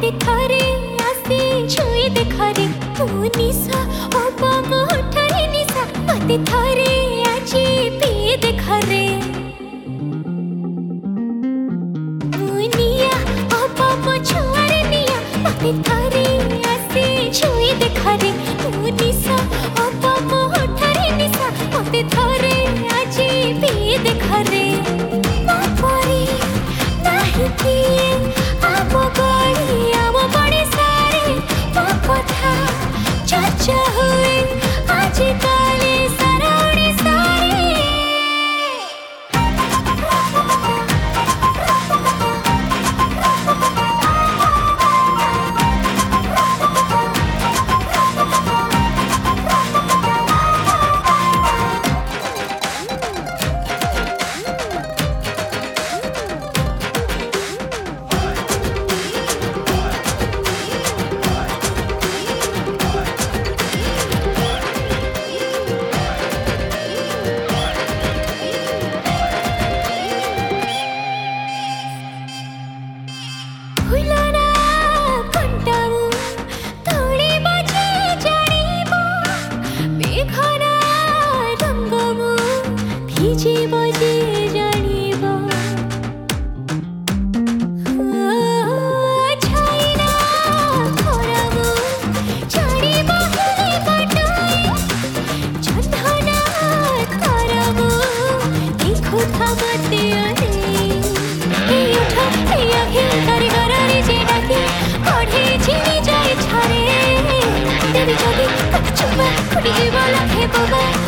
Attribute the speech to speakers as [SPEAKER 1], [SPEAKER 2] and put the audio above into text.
[SPEAKER 1] मते थरे आसी छुई देखरे तू निशा ओपा मोठरे निशा मते थरे आजी पी देखरे निया ओपा मो छुआरे निया मते थरे आसी छुई देखरे तू निशा ओपा मोठरे निशा मते थरे आजी पी देखरे बापरे नाही किए आमो गड़ी आमो बड़े सारे कथा चर्चा हुए आज काले सारा ओडिसारे Bye.